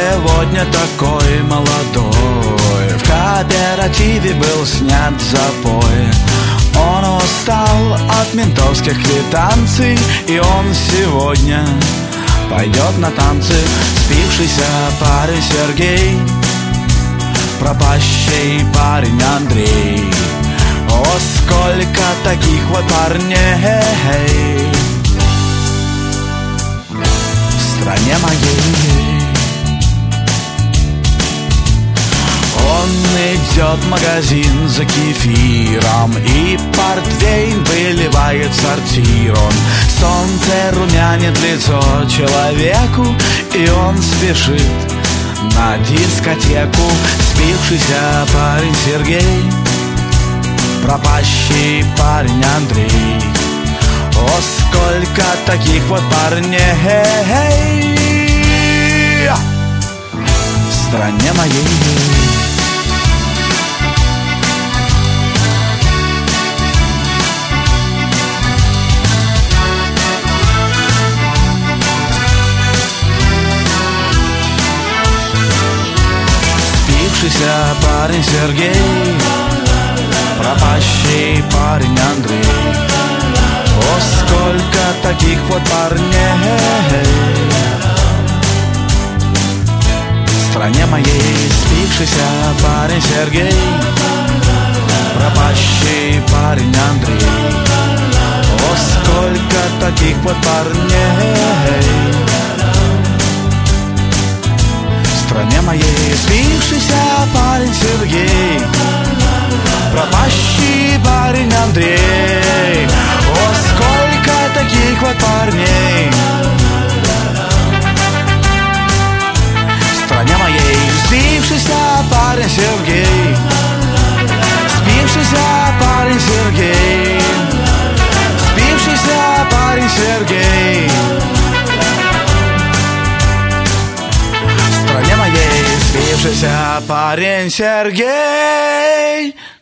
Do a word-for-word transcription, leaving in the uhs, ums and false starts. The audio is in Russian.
сегодня такой молодой. В кооперативе был снят запой. Он устал от ментовских квитанций, и он сегодня пойдет на танцы. Спившийся парень Сергей, пропащий парень Андрей. О, сколько таких вот парней в стране моей. Он идет в магазин за кефиром, и портвейн выливает сортир. Он солнце румянит лицо человеку, и он спешит на дискотеку. Спившийся парень Сергей, пропащий парень Андрей. О, сколько таких вот парней в стране моей. Спившийся парень Сергей, пропащий парень Андрей. О, сколько таких вот парней в стране моей. Спившийся парень Сергей, пропащий парень Андрей. О, сколько таких вот парней в стране моей. Спившийся парень Сергей, пропащий парень Андрей. О, сколько таких вот парней в стране моей. Спившийся парень Сергей, спившийся парень Сергей, спившийся парень Сергей в стране моей. Спившийся парень Сергей.